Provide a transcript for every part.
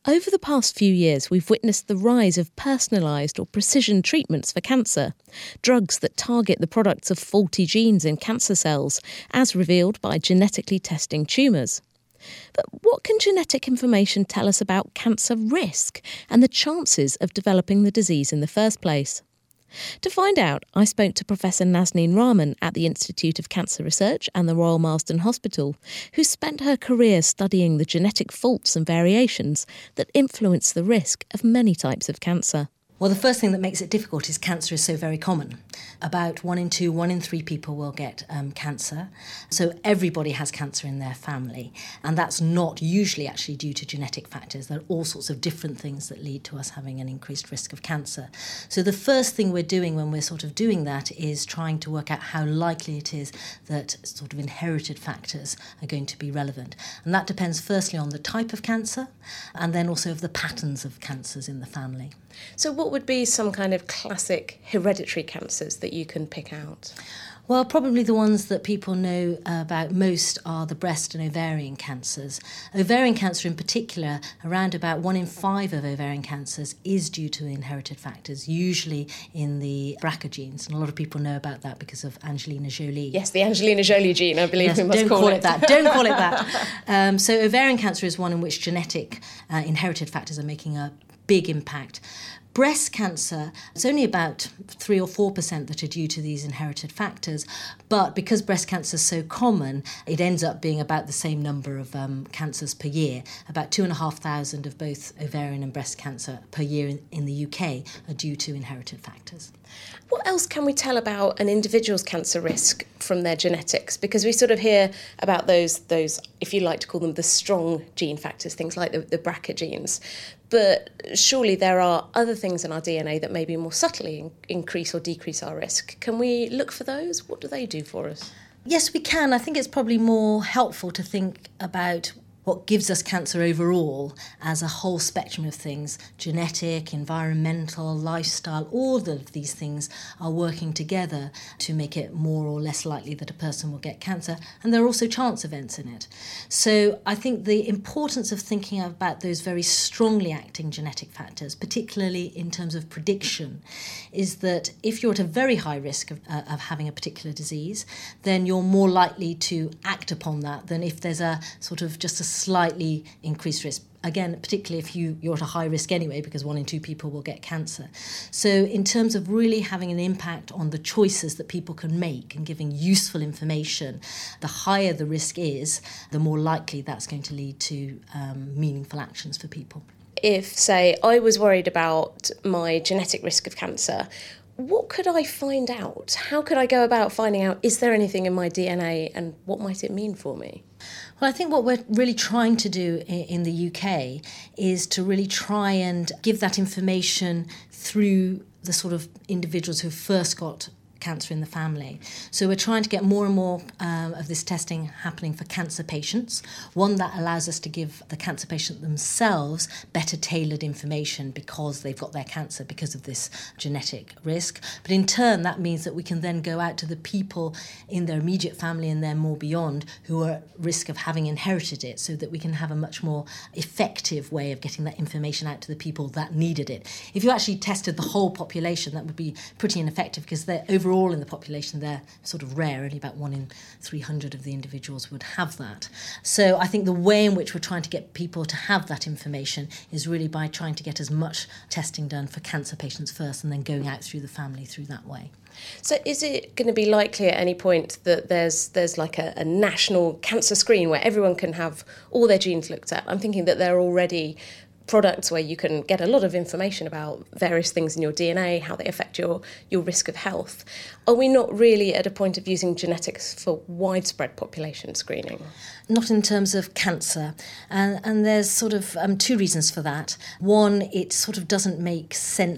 Over the past few years, we've witnessed the rise of personalised or precision treatments for cancer, drugs that target the products of faulty genes in cancer cells, as revealed by genetically testing tumours. But what can genetic information tell us about cancer risk and the chances of developing the disease in the first place? To find out, I spoke to Professor Nazneen Rahman at the Institute of Cancer Research and the Royal Marsden Hospital, who spent her career studying the genetic faults and variations that influence the risk of many types of cancer. Well, the first thing that makes it difficult is cancer is so very common. About 1 in 2, 1 in 3 people will get cancer. So everybody has cancer in their family. And that's not usually actually due to genetic factors. There are all sorts of different things that lead to us having an increased risk of cancer. So the first thing we're doing when we're sort of doing that is trying to work out how likely it is that sort of inherited factors are going to be relevant. And that depends firstly on the type of cancer and then also of the patterns of cancers in the family. So what would be some kind of classic hereditary cancers that you can pick out? Well, probably the ones that people know about most are the breast and ovarian cancers. Ovarian cancer in particular, around about 1 in 5 of ovarian cancers is due to inherited factors, usually in the BRCA genes. And a lot of people know about that because of Angelina Jolie. Yes, the Angelina Jolie gene, I believe we must call it that. Don't call it that. So ovarian cancer is one in which genetic inherited factors are making a big impact. Breast cancer, it's only about 3 or 4% that are due to these inherited factors, but because breast cancer is so common, it ends up being about the same number of cancers per year. About 2,500 of both ovarian and breast cancer per year in the UK are due to inherited factors. What else can we tell about an individual's cancer risk from their genetics? Because we sort of hear about those, if you like to call them the strong gene factors, things like the BRCA genes. But surely there are other things in our DNA that maybe more subtly increase or decrease our risk. Can we look for those? What do they do for us? Yes, we can. I think it's probably more helpful to think about what gives us cancer overall as a whole spectrum of things. Genetic, environmental, lifestyle, all of these things are working together to make it more or less likely that a person will get cancer. And there are also chance events in it. So I think the importance of thinking about those very strongly acting genetic factors, particularly in terms of prediction, is that if you're at a very high risk of having a particular disease, then you're more likely to act upon that than if there's a sort of just a slightly increased risk. Again, particularly if you're at a high risk anyway, because 1 in 2 people will get cancer. So in terms of really having an impact on the choices that people can make and giving useful information, the higher the risk is, the more likely that's going to lead to meaningful actions for people. If, say, I was worried about my genetic risk of cancer, what could I find out? How could I go about finding out, is there anything in my DNA and what might it mean for me? Well, I think what we're really trying to do in the UK is to really try and give that information through the sort of individuals who first got cancer in the family. So we're trying to get more and more of this testing happening for cancer patients. One that allows us to give the cancer patient themselves better tailored information because they've got their cancer because of this genetic risk. But in turn, that means that we can then go out to the people in their immediate family and then more beyond who are at risk of having inherited it, so that we can have a much more effective way of getting that information out to the people that needed it. If you actually tested the whole population, that would be pretty ineffective because they're overall in the population, they're sort of rare. Only about 1 in 300 of the individuals would have that. So I think the way in which we're trying to get people to have that information is really by trying to get as much testing done for cancer patients first and then going out through the family through that way. So is it going to be likely at any point that there's like a national cancer screen where everyone can have all their genes looked at? I'm thinking that there are already products where you can get a lot of information about various things in your DNA, how they affect your risk of health. Are we not really at a point of using genetics for widespread population screening? Not in terms of cancer. And there's sort of 2 reasons for that. One, it sort of doesn't make sense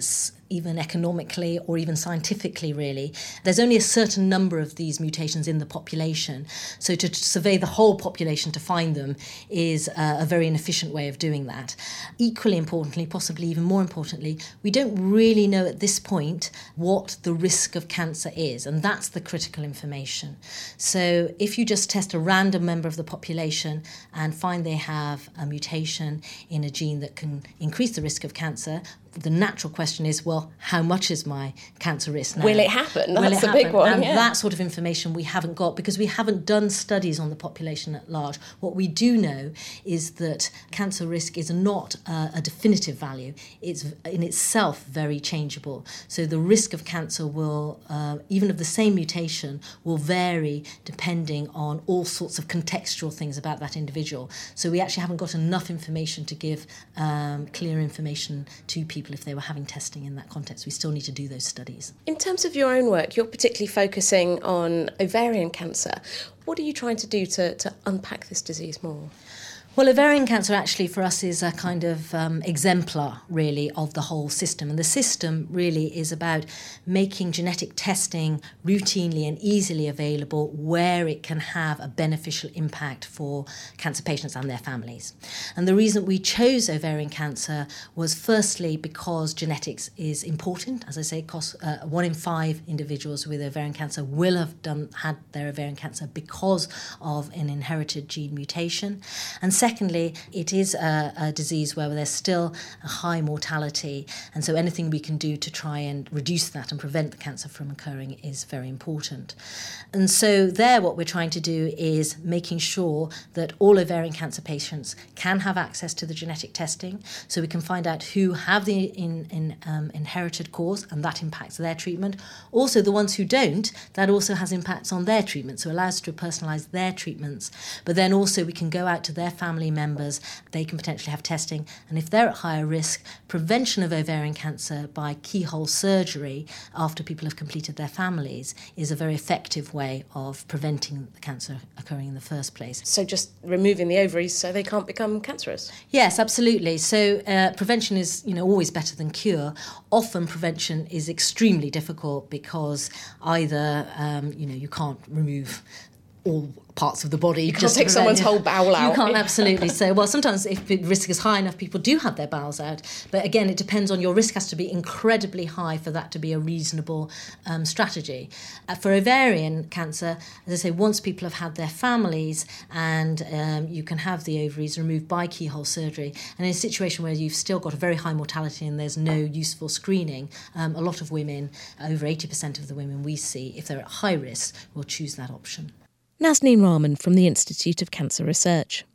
even economically or even scientifically, really. There's only a certain number of these mutations in the population. So to survey the whole population to find them is a very inefficient way of doing that. Equally importantly, possibly even more importantly, we don't really know at this point what the risk of cancer is, and that's the critical information. So if you just test a random member of the population and find they have a mutation in a gene that can increase the risk of cancer, the natural question is, well, how much is my cancer risk now? Will it happen? That's the big one. And that sort of information we haven't got because we haven't done studies on the population at large. What we do know is that cancer risk is not a definitive value. It's in itself very changeable. So the risk of cancer will, even of the same mutation, will vary depending on all sorts of contextual things about that individual. So we actually haven't got enough information to give clear information to people if they were having testing in that context. We still need to do those studies. In terms of your own work, you're particularly focusing on ovarian cancer. What are you trying to do to unpack this disease more? Well, ovarian cancer actually for us is a kind of exemplar, really, of the whole system. And the system really is about making genetic testing routinely and easily available where it can have a beneficial impact for cancer patients and their families. And the reason we chose ovarian cancer was firstly because genetics is important. As I say, 1 in 5 individuals with ovarian cancer will have had their ovarian cancer because of an inherited gene mutation. And secondly, it is a disease where there's still a high mortality, and so anything we can do to try and reduce that and prevent the cancer from occurring is very important. And so there what we're trying to do is making sure that all ovarian cancer patients can have access to the genetic testing, so we can find out who have the inherited cause, and that impacts their treatment. Also, the ones who don't, that also has impacts on their treatment, so it allows us to personalise their treatments. But then also we can go out to their family members, they can potentially have testing, and if they're at higher risk, prevention of ovarian cancer by keyhole surgery after people have completed their families is a very effective way of preventing the cancer occurring in the first place. So just removing the ovaries so they can't become cancerous? Yes, absolutely. So prevention is, always better than cure. Often prevention is extremely difficult because either, you can't remove all parts of the body. You can't take someone's whole bowel out. You can't, absolutely. So, well, sometimes if the risk is high enough, people do have their bowels out. But again, it depends on your risk has to be incredibly high for that to be a reasonable strategy. For ovarian cancer, as I say, once people have had their families and you can have the ovaries removed by keyhole surgery, and in a situation where you've still got a very high mortality and there's no useful screening, a lot of women, over 80% of the women we see, if they're at high risk, will choose that option. Nazneen Rahman from the Institute of Cancer Research.